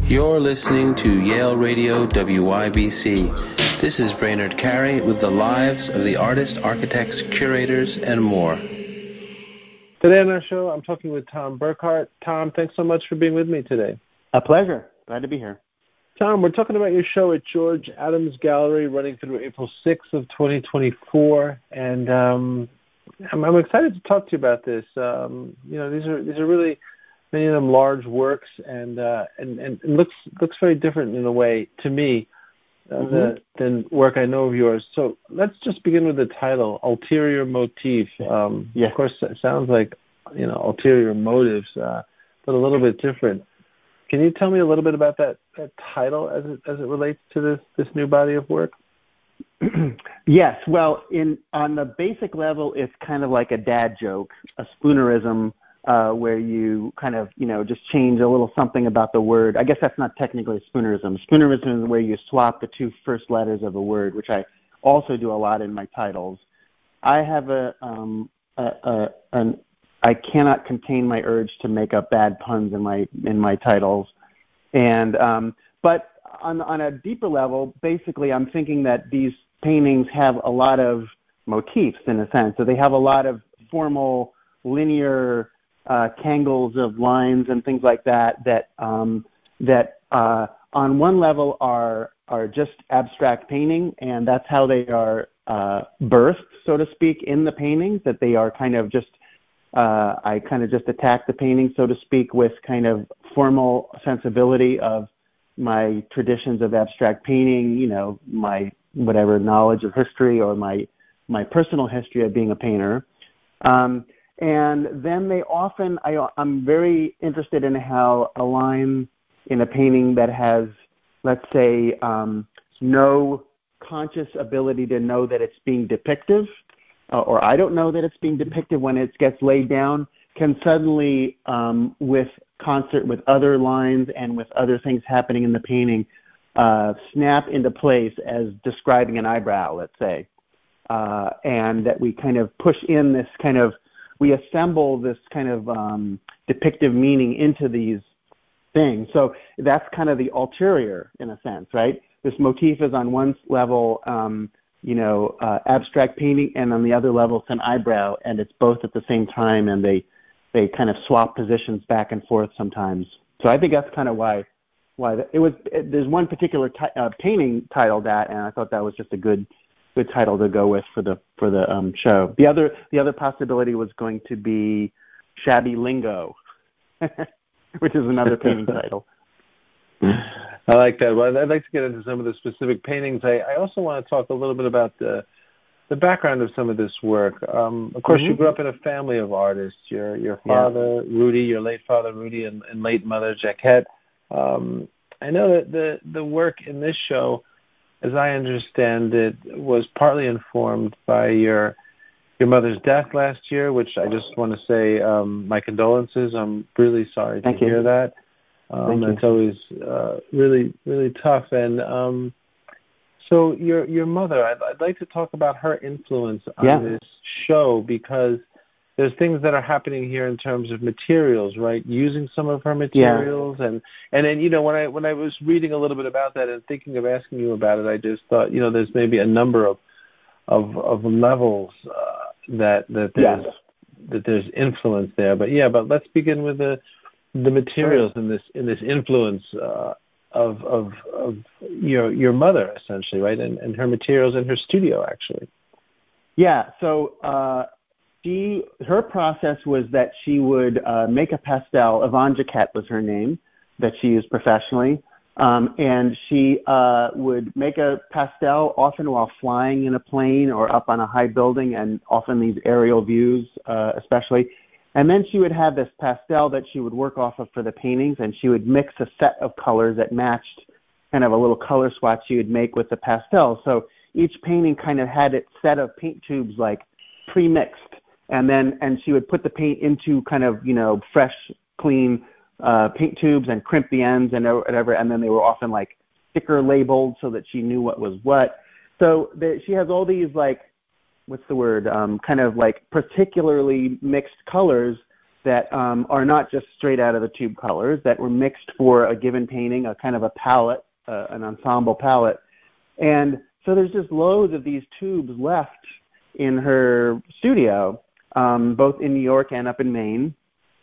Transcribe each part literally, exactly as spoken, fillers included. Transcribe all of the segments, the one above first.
You're listening to Yale Radio W Y B C. This is Brainerd Carey with the lives of the artists, architects, curators, and more. Today on our show, I'm talking with Tom Burkhart. Tom, thanks so much for being with me today. A pleasure. Glad to be here. Tom, we're talking about your show at George Adams Gallery running through April sixth of twenty twenty-four, and um, I'm, I'm excited to talk to you about this. Um, you know, these are these are really many of them large works, and uh, and and it looks looks very different in a way to me uh, mm-hmm. the, than work I know of yours. So let's just begin with the title, Ulterior Motif. Um, yeah. Of course, it sounds like you know ulterior motives, uh, but a little bit different. Can you tell me a little bit about that, that title as it as it relates to this this new body of work? Yes. Well, in on the basic level, it's kind of like a dad joke, a spoonerism. Uh, where you kind of, you know, just change a little something about the word. I guess that's not technically a spoonerism. Spoonerism is where you swap the two first letters of a word, which I also do a lot in my titles. I have a, um, a, a an, I cannot contain my urge to make up bad puns in my in my titles, and um, but on on a deeper level, basically, I'm thinking that these paintings have a lot of motifs in a sense. So they have a lot of formal, linear Uh, tangles of lines and things like that that um, that uh, on one level are are just abstract painting, and that's how they are uh, birthed, so to speak, in the paintings. That they are kind of just uh, I kind of just attack the painting, so to speak, with kind of formal sensibility of my traditions of abstract painting. You know, my whatever knowledge of history or my my personal history of being a painter. Um, And then they often, I, I'm very interested in how a line in a painting that has, let's say, um, no conscious ability to know that it's being depictive, uh, or I don't know that it's being depictive when it gets laid down, can suddenly, um, with concert with other lines and with other things happening in the painting, uh, snap into place as describing an eyebrow, let's say. Uh, and that we kind of push in this kind of we assemble this kind of um, depictive meaning into these things. So that's kind of the ulterior, in a sense, right? This motif is on one level, um, you know, uh, abstract painting, and on the other level, it's an eyebrow, and it's both at the same time, and they they kind of swap positions back and forth sometimes. So I think that's kind of why why the, it was. It, there's one particular t- uh, painting titled that, and I thought that was just a good. good title to go with for the for the um, show. The other the other possibility was going to be Shabby Lingo, which is another painting title. I like that. Well, I'd like to get into some of the specific paintings. I, I also want to talk a little bit about the the background of some of this work. Um, of course, mm-hmm. you grew up in a family of artists. Your your father, yeah. Rudy, your late father, Rudy, and, and late mother, Jacquette. Um, I know that the, the work in this show, as I understand it, was partly informed by your your mother's death last year, which I just want to say um, my condolences. I'm really sorry Thank to you. hear that. Um, Thank it's you. always uh, really, really tough. And um, so your your mother, I'd, I'd like to talk about her influence on yeah. this show, because there's things that are happening here in terms of materials, right? Using some of her materials, yeah. and and then you know when I when I was reading a little bit about that and thinking of asking you about it, I just thought you know there's maybe a number of of of levels uh, that that there's yes. that there's influence there. But yeah, but let's begin with the the materials in this in this influence uh, of of of your your mother essentially, right? And and her materials in her studio actually. Yeah. So. Uh, She, her process was that she would uh, make a pastel. Yvonne Jacquette was her name that she used professionally. Um, and she uh, would make a pastel often while flying in a plane or up on a high building, and often these aerial views uh, especially. And then she would have this pastel that she would work off of for the paintings, and she would mix a set of colors that matched kind of a little color swatch she would make with the pastel. So each painting kind of had its set of paint tubes like pre-mixed. And then, and she would put the paint into kind of, you know, fresh, clean uh, paint tubes and crimp the ends and whatever. And then they were often like sticker labeled so that she knew what was what. So the, she has all these like, what's the word? Um, kind of like particularly mixed colors that um, are not just straight out of the tube colors, that were mixed for a given painting, a kind of a palette, uh, an ensemble palette. And so there's just loads of these tubes left in her studio, um, both in New York and up in Maine.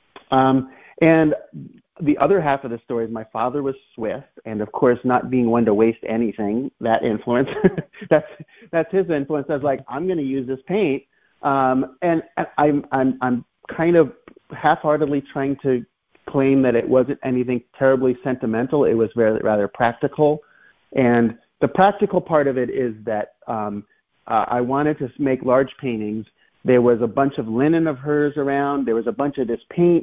Um, and the other half of the story is my father was Swiss, and of course, not being one to waste anything, that influence, that's that's his influence. I was like, I'm going to use this paint, um, and I'm I'm I'm kind of half-heartedly trying to claim that it wasn't anything terribly sentimental. It was very rather practical, and the practical part of it is that um, uh, I wanted to make large paintings. There was a bunch of linen of hers around. There was a bunch of this paint.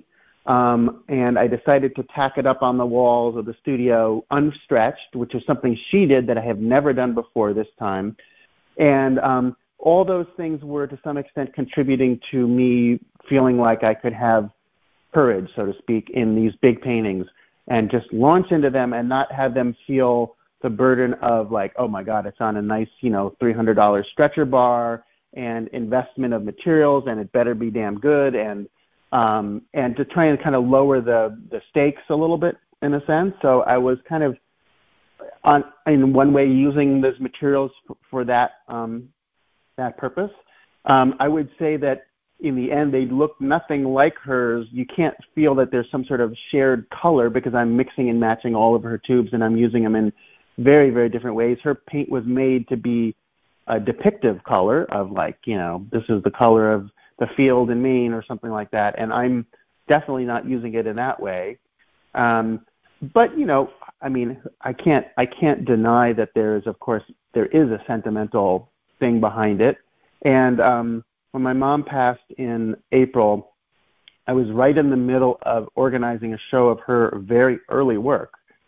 Um, and I decided to tack it up on the walls of the studio unstretched, which is something she did that I have never done before this time. And um, all those things were to some extent contributing to me feeling like I could have courage, so to speak, in these big paintings and just launch into them and not have them feel the burden of like, oh my God, it's on a nice, you know, three hundred dollars stretcher bar and investment of materials and it better be damn good, and Um, and to try and kind of lower the, the stakes a little bit in a sense. So I was kind of, on, in one way, using those materials for, for that um, that purpose. Um, I would say that in the end, they look nothing like hers. You can't feel that there's some sort of shared color because I'm mixing and matching all of her tubes and I'm using them in very, very different ways. Her paint was made to be a depictive color of like, you know, this is the color of the field in Maine or something like that, and I'm definitely not using it in that way. Um, but you know, I mean, I can't I can't deny that there is, of course, there is a sentimental thing behind it. And um, when my mom passed in April, I was right in the middle of organizing a show of her very early work,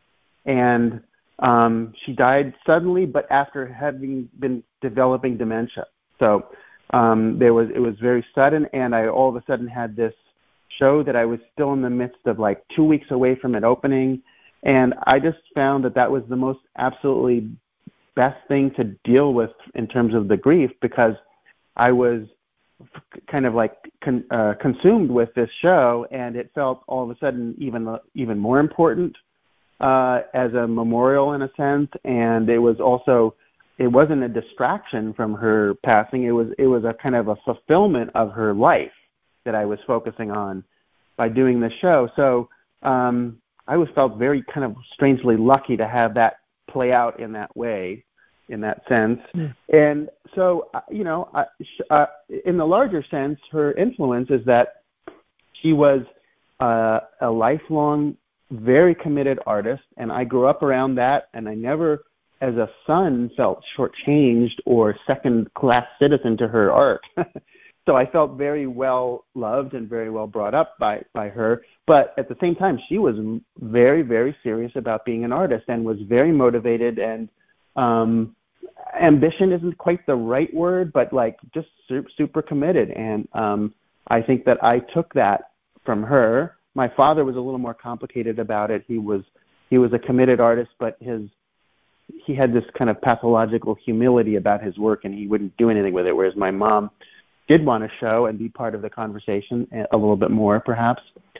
and um, she died suddenly, but after having been developing dementia. So. Um, there was it was very sudden, and I all of a sudden had this show that I was still in the midst of, like two weeks away from it opening, and I just found that that was the most absolutely best thing to deal with in terms of the grief, because I was kind of like con, uh, consumed with this show, and it felt all of a sudden even even more important uh, as a memorial in a sense, and it was also. It wasn't a distraction from her passing. It was it was a kind of a fulfillment of her life that I was focusing on by doing the show. So um, I was felt very kind of strangely lucky to have that play out in that way, in that sense. Mm. And so, you know, I, uh, in the larger sense, her influence is that she was uh, a lifelong, very committed artist, and I grew up around that, and I never as a son felt shortchanged or second-class citizen to her art. So I felt very well loved and very well brought up by, by her. But at the same time, she was very, very serious about being an artist and was very motivated, and um, ambition isn't quite the right word, but like just super, super committed. And um, I think that I took that from her. My father was a little more complicated about it. He was he was a committed artist, but his he had this kind of pathological humility about his work, and he wouldn't do anything with it, whereas my mom did want to show and be part of the conversation a little bit more, perhaps.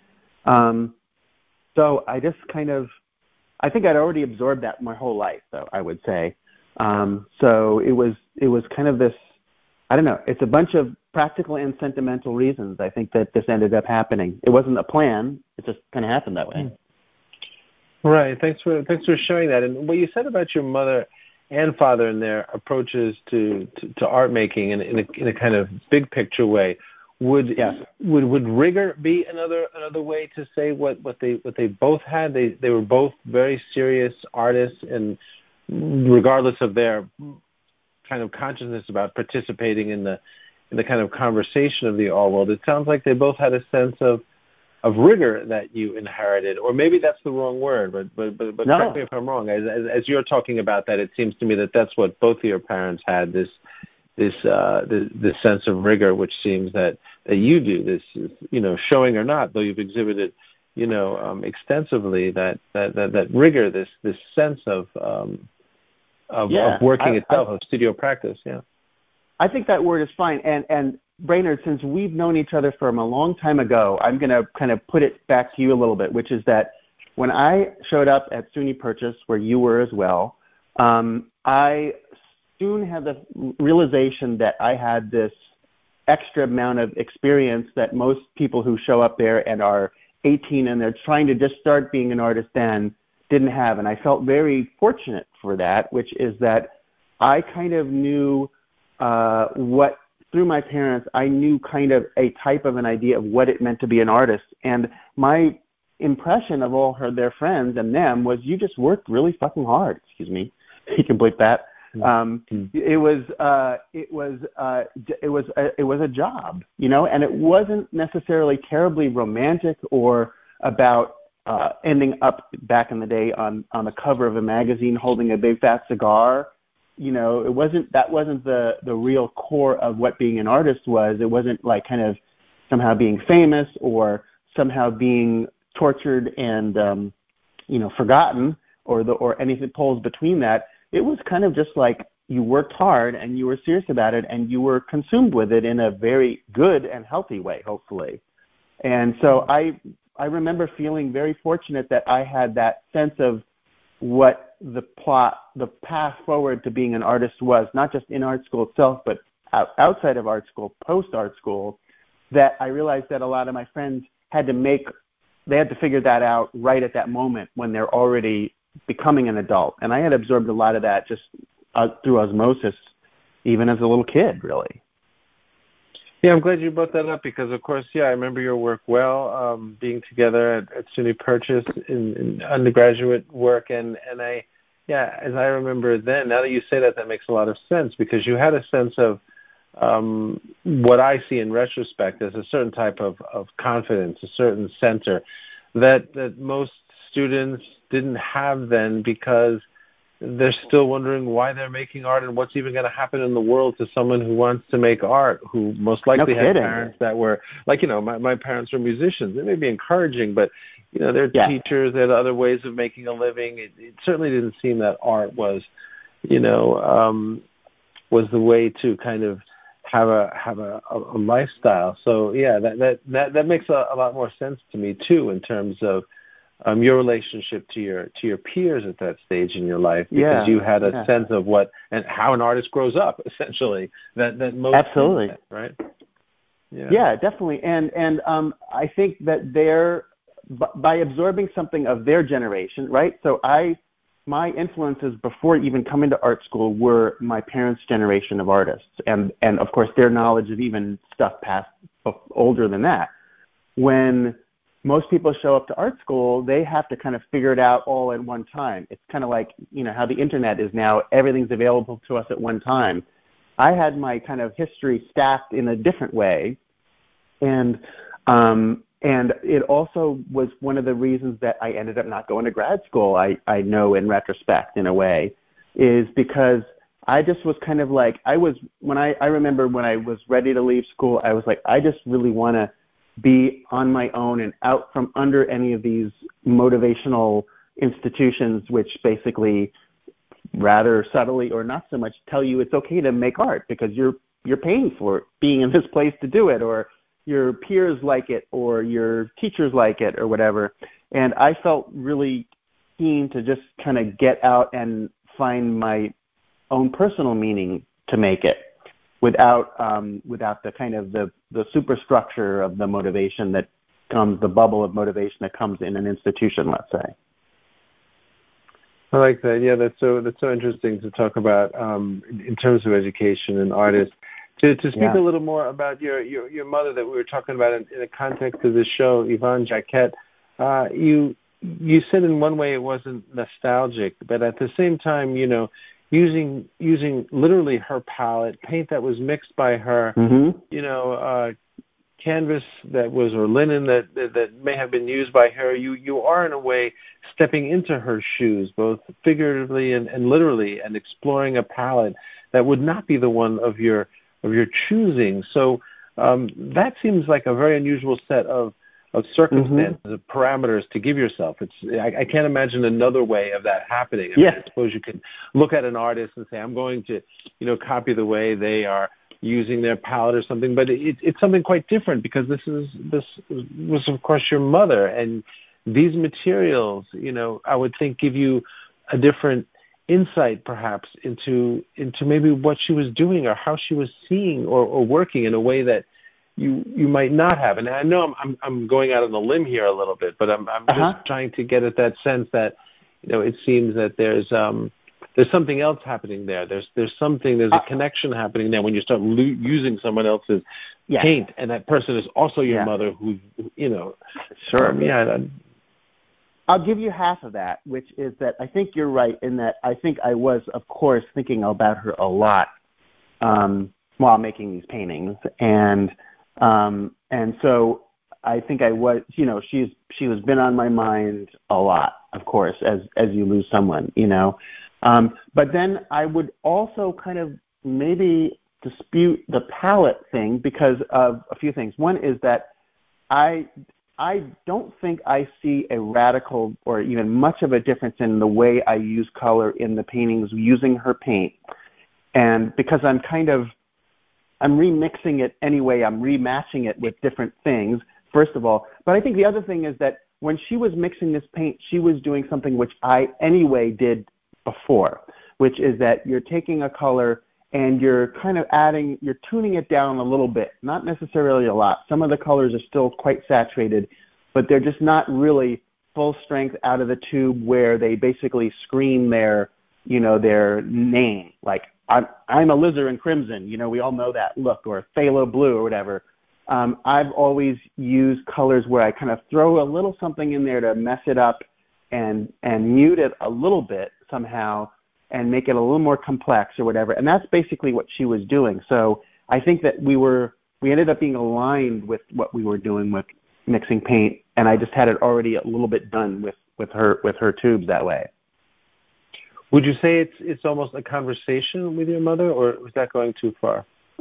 Um, so I just kind of, I think I'd already absorbed that my whole life, though, I would say. Um, so it was it was kind of this, I don't know, it's a bunch of practical and sentimental reasons, I think, that this ended up happening. It wasn't a plan. It just kind of happened that way. Mm. Right. Thanks for thanks for sharing that. And what you said about your mother and father and their approaches to, to, to art making in, in, a, in a kind of big picture way, would yes. would would rigor be another another way to say what, what they what they both had? They they were both very serious artists, and regardless of their kind of consciousness about participating in the in the kind of conversation of the art world, it sounds like they both had a sense of of rigor that you inherited, or maybe that's the wrong word, but but but, but no. correct me if I'm wrong. As, as as you're talking about that, it seems to me that that's what both of your parents had, this this uh this, this sense of rigor, which seems that that you do. This is, you know, showing or not, though you've exhibited, you know, um, extensively that, that that that rigor, this this sense of um of, yeah, of working I, itself, I, of studio practice. Yeah. I think that word is fine, and and Brainerd, since we've known each other from a long time ago, I'm going to kind of put it back to you a little bit, which is that when I showed up at SUNY Purchase, where you were as well, um, I soon had the realization that I had this extra amount of experience that most people who show up there and are eighteen and they're trying to just start being an artist then didn't have. And I felt very fortunate for that, which is that I kind of knew uh, what, through my parents, I knew kind of a type of an idea of what it meant to be an artist. And my impression of all her, their friends and them was, you just worked really fucking hard. Excuse me. You can bleep that. Um, it was, uh, it was, uh, it was, a, it was a job, you know, and it wasn't necessarily terribly romantic or about uh, ending up back in the day on, on the cover of a magazine holding a big fat cigar. You know, it wasn't, that wasn't the, the real core of what being an artist was. It wasn't like kind of somehow being famous or somehow being tortured and, um, you know, forgotten or the, or anything pulls between that. It was kind of just like you worked hard and you were serious about it and you were consumed with it in a very good and healthy way, hopefully. And so I, I remember feeling very fortunate that I had that sense of what the plot, the path forward to being an artist was, not just in art school itself, but outside of art school, post-art school, that I realized that a lot of my friends had to make, they had to figure that out right at that moment when they're already becoming an adult. And I had absorbed a lot of that just uh, through osmosis, even as a little kid, really. Yeah, I'm glad you brought that up because, of course, yeah, I remember your work well, um, being together at, at SUNY Purchase in, in undergraduate work. And, and I, yeah, as I remember then, now that you say that, that makes a lot of sense because you had a sense of um, what I see in retrospect as a certain type of, of confidence, a certain center that, that most students didn't have then because they're still wondering why they're making art and what's even going to happen in the world to someone who wants to make art, who most likely no had parents that were, like, you know, my, my parents were musicians. They may be encouraging, but, you know, they're yeah. teachers. They had other ways of making a living. It, it certainly didn't seem that art was, you know, um, was the way to kind of have a have a, a, a lifestyle. So, yeah, that, that, that, that makes a, a lot more sense to me, too, in terms of Um, your relationship to your to your peers at that stage in your life, because yeah, you had a yeah. sense of what and how an artist grows up, essentially. That that most absolutely that, right. Yeah, yeah, definitely. And and um, I think that they're by absorbing something of their generation, right? So I, my influences before even coming to art school were my parents' generation of artists, and and of course their knowledge of even stuff past older than that. When most people show up to art school, they have to kind of figure it out all at one time. It's kind of like, you know, how the internet is now. Everything's available to us at one time. I had my kind of history stacked in a different way. And um, and it also was one of the reasons that I ended up not going to grad school, I, I know in retrospect, in a way, is because I just was kind of like, I was, when I, I remember when I was ready to leave school, I was like, I just really want to be on my own and out from under any of these motivational institutions, which basically rather subtly or not so much tell you it's okay to make art because you're you're paying for it, being in this place to do it, or your peers like it, or your teachers like it, or whatever. And I felt really keen to just kind of get out and find my own personal meaning to make it, without um, without the kind of the, the superstructure of the motivation that comes, the bubble of motivation that comes in an institution, let's say. I like that. Yeah, that's so that's so interesting to talk about um, in, in terms of education and artists. To to speak yeah. a little more about your, your, your mother that we were talking about in, in the context of this show, Yvonne Jacquet, uh, you you said in one way it wasn't nostalgic, but at the same time, you know, using using literally her palette, paint that was mixed by her, mm-hmm. you know, uh, canvas that was, or linen that, that that may have been used by her. You you are in a way stepping into her shoes, both figuratively and, and literally, and exploring a palette that would not be the one of your of your choosing. So um, that seems like a very unusual set of of circumstances, mm-hmm. of parameters to give yourself. It's I, I can't imagine another way of that happening. I, yeah. mean, I suppose you can look at an artist and say, I'm going to, you know, copy the way they are using their palette or something, but it, it's something quite different because this is this was of course your mother, and these materials, you know, I would think give you a different insight perhaps into into maybe what she was doing or how she was seeing or, or working in a way that you you might not have. And I know I'm I'm, I'm going out on a limb here a little bit, but I'm I'm Uh-huh. just trying to get at that sense that, you know, it seems that there's um there's something else happening there. There's there's something there's a connection happening there when you start lo- using someone else's Yeah. paint, and that person is also your Yeah. mother, who, you know. Sure. Um, yeah. I, I'll give you half of that, which is that I think you're right in that I think I was, of course, thinking about her a lot um, while making these paintings, and um, and so I think I was, you know, she's she has been on my mind a lot, of course, as as you lose someone, you know. Um, but then I would also kind of maybe dispute the palette thing because of a few things. One is that I I don't think I see a radical or even much of a difference in the way I use color in the paintings using her paint. And because I'm kind of, I'm remixing it anyway, I'm rematching it with different things, first of all. But I think the other thing is that when she was mixing this paint, she was doing something which I anyway did before, which is that you're taking a color and you're kind of adding, you're tuning it down a little bit, not necessarily a lot. Some of the colors are still quite saturated, but they're just not really full strength out of the tube where they basically scream their, you know, their name. Like, I'm, I'm alizarin crimson, you know, we all know that look, or phthalo blue or whatever. Um, I've always used colors where I kind of throw a little something in there to mess it up and and mute it a little bit somehow and make it a little more complex or whatever. And that's basically what she was doing. So I think that we were we ended up being aligned with what we were doing with mixing paint, and I just had it already a little bit done with, with her with her tubes that way. Would you say it's it's almost a conversation with your mother, or was that going too far?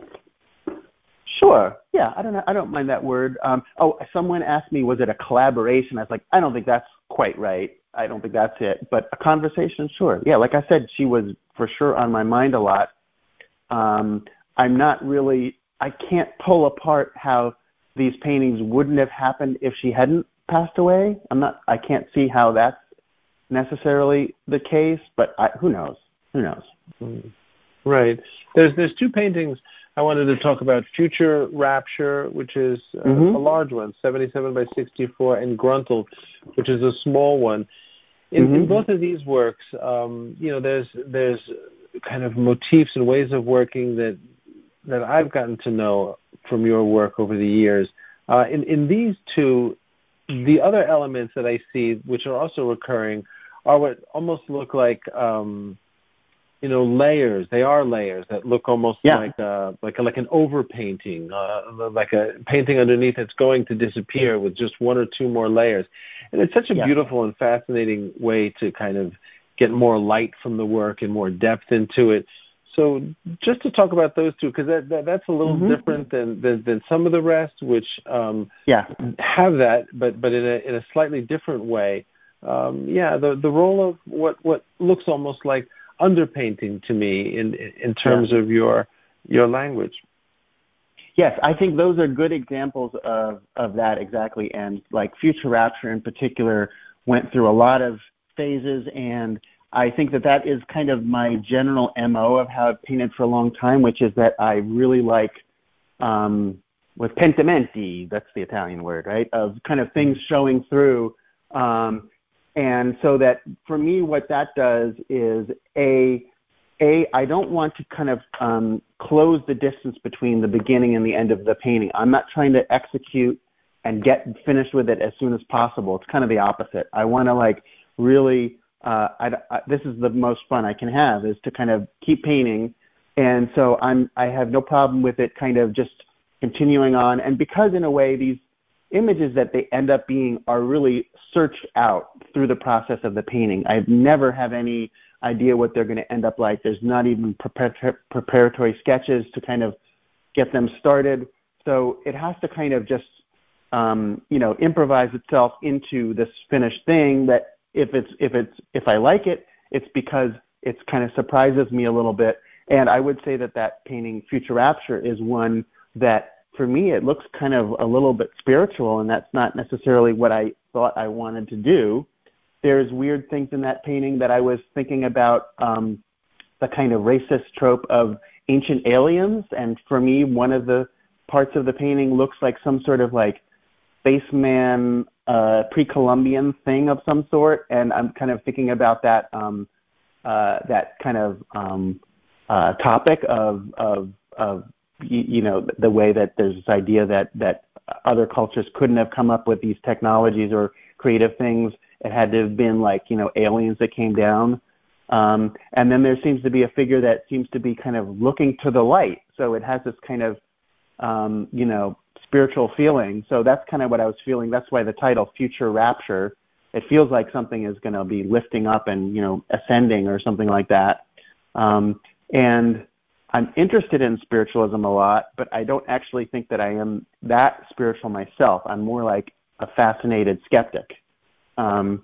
Sure. Yeah, I don't know. I don't mind that word. Um, oh, someone asked me, was it a collaboration? I was like, I don't think that's quite right. I don't think that's it. But a conversation, sure. Yeah, like I said, she was for sure on my mind a lot. Um, I'm not really, I can't pull apart how these paintings wouldn't have happened if she hadn't passed away. I'm not, I can't see how that's necessarily the case, but I, who knows? Who knows? Mm. Right. There's there's two paintings I wanted to talk about: Future Rapture, which is uh, mm-hmm. a large one, seventy-seven by sixty-four, and Gruntled, which is a small one. In, mm-hmm. in both of these works, um, you know, there's there's kind of motifs and ways of working that that I've gotten to know from your work over the years. Uh, in in these two, the other elements that I see, which are also recurring, are what almost look like um, you know, layers. They are layers that look almost yeah. like uh, like a, like an overpainting, uh, like a painting underneath that's going to disappear with just one or two more layers. And it's such a yeah. beautiful and fascinating way to kind of get more light from the work and more depth into it. So just to talk about those two, because that, that that's a little mm-hmm. different than, than than some of the rest, which um, yeah. have that, but but in a in a slightly different way. Um, yeah, the the role of what what looks almost like underpainting to me in in terms yeah. of your your language. Yes, I think those are good examples of, of that exactly. And like Future Rapture in particular went through a lot of phases, and I think that that is kind of my general M O of how I've painted for a long time, which is that I really like um, with pentimenti, that's the Italian word, right, of kind of things showing through. Um, And so that for me, what that does is a, a I don't want to kind of um, close the distance between the beginning and the end of the painting. I'm not trying to execute and get finished with it as soon as possible. It's kind of the opposite. I want to like really, uh, I, I, this is the most fun I can have, is to kind of keep painting. And so I'm, I have no problem with it kind of just continuing on. And because in a way these images that they end up being are really searched out through the process of the painting. I never have any idea what they're going to end up like. There's not even prepar- preparatory sketches to kind of get them started. So it has to kind of just, um, you know, improvise itself into this finished thing that if it's, if it's, if I like it, it's because it's kind of surprises me a little bit. And I would say that that painting, Future Rapture, is one that, for me, it looks kind of a little bit spiritual, and that's not necessarily what I thought I wanted to do. There's weird things in that painting that I was thinking about, um, the kind of racist trope of ancient aliens, and for me, one of the parts of the painting looks like some sort of like spaceman, uh, pre-Columbian thing of some sort, and I'm kind of thinking about that um, uh, that kind of um, uh, topic of of, of you, you know the way that there's this idea that that other cultures couldn't have come up with these technologies or creative things. It had to have been like you know aliens that came down. Um, and then there seems to be a figure that seems to be kind of looking to the light. So it has this kind of, um, you know, spiritual feeling. So that's kind of what I was feeling. That's why the title, Future Rapture, it feels like something is going to be lifting up and, you know, ascending or something like that. Um, and I'm interested in spiritualism a lot, but I don't actually think that I am that spiritual myself. I'm more like a fascinated skeptic. Um,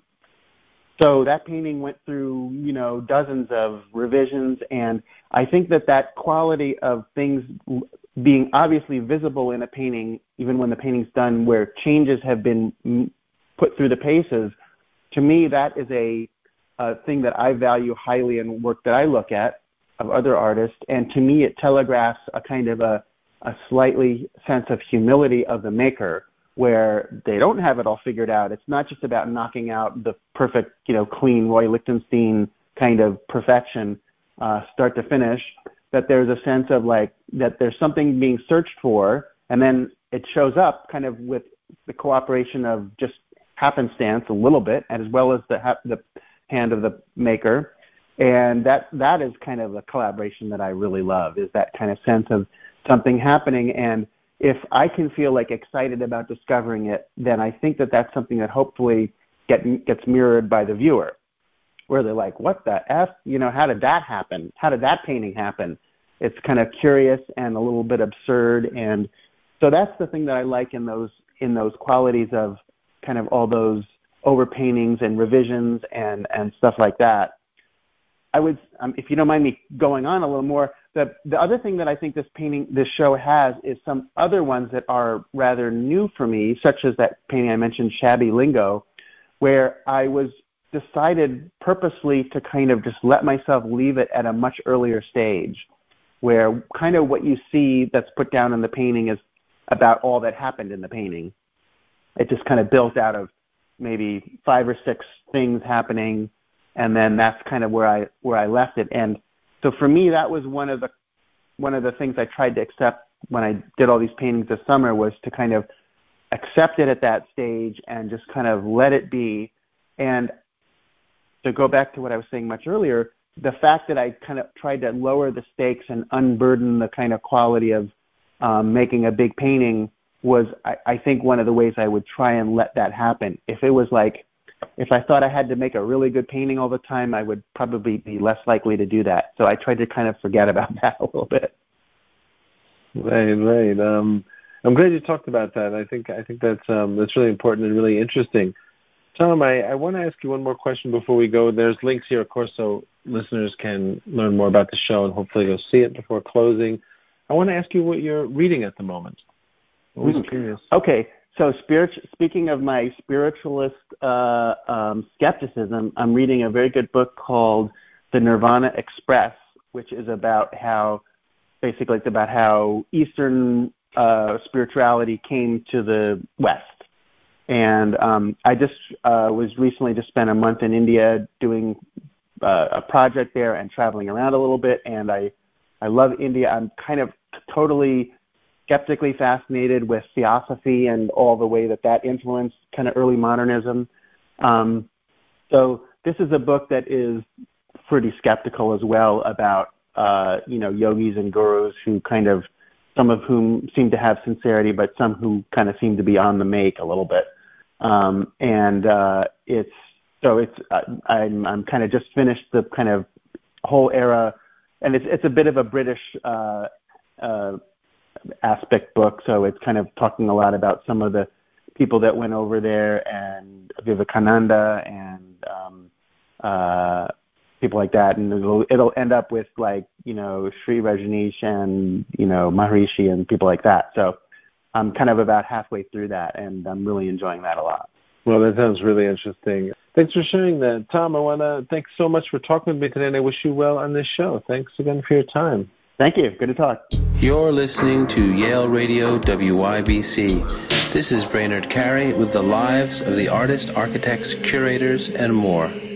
So that painting went through, you know, dozens of revisions, and I think that that quality of things being obviously visible in a painting, even when the painting's done, where changes have been put through the paces, to me that is a, a thing that I value highly in work that I look at of other artists, and to me it telegraphs a kind of a, a slightly sense of humility of the maker, where they don't have it all figured out. It's not just about knocking out the perfect, you know, clean Roy Lichtenstein kind of perfection, uh, start to finish, that there's a sense of like, that there's something being searched for, and then it shows up kind of with the cooperation of just happenstance a little bit, as well as the, ha- the hand of the maker. And that that is kind of a collaboration that I really love, is that kind of sense of something happening. And if I can feel like excited about discovering it, then I think that that's something that hopefully get, gets mirrored by the viewer, where they're like, what the F? You know, how did that happen? How did that painting happen? It's kind of curious and a little bit absurd. And so that's the thing that I like in those in those qualities of kind of all those overpaintings and revisions and, and stuff like that. I would, um, if you don't mind me going on a little more, the the other thing that I think this painting, this show has, is some other ones that are rather new for me, such as that painting I mentioned, Shabby Lingo, where I was decided purposely to kind of just let myself leave it at a much earlier stage, where kind of what you see that's put down in the painting is about all that happened in the painting. It just kind of built out of maybe five or six things happening, and then that's kind of where I where I left it. And so for me, that was one of the one of the things I tried to accept when I did all these paintings this summer, was to kind of accept it at that stage and just kind of let it be. And to go back to what I was saying much earlier, the fact that I kind of tried to lower the stakes and unburden the kind of quality of um, making a big painting was, I, I think, one of the ways I would try and let that happen. If it was like, if I thought I had to make a really good painting all the time, I would probably be less likely to do that. So I tried to kind of forget about that a little bit. Right, right. Um, I'm glad you talked about that. I think I think that's um, that's really important and really interesting. Tom, I, I want to ask you one more question before we go. There's links here, of course, so listeners can learn more about the show and hopefully go see it before closing. I want to ask you what you're reading at the moment. Always mm-hmm. curious. Okay. So spirit, speaking of my spiritualist uh, um, skepticism, I'm reading a very good book called The Nirvana Express, which is about how, basically it's about how Eastern uh, spirituality came to the West. And um, I just uh, was recently just spent a month in India doing uh, a project there and traveling around a little bit, and I, I love India. I'm kind of totally skeptically fascinated with theosophy and all the way that that influenced kind of early modernism. Um, so this is a book that is pretty skeptical as well about, uh, you know, yogis and gurus who kind of, some of whom seem to have sincerity, but some who kind of seem to be on the make a little bit. Um, and uh, it's, so it's, uh, I'm, I'm kind of just finished the kind of whole era, and it's, it's a bit of a British uh, uh, aspect book, so it's kind of talking a lot about some of the people that went over there, and Vivekananda, and um, uh, people like that, and it'll it'll end up with like you know Sri Rajneesh and you know Maharishi and people like that. So I'm kind of about halfway through that, and I'm really enjoying that a lot. Well, that sounds really interesting. Thanks for sharing that, Tom. I want to thank so much for talking with me today, and I wish you well on this show. Thanks again for your time. Thank you. Good to talk. You're listening to Yale Radio W Y B C. This is Brainerd Carey with the lives of the artists, architects, curators, and more.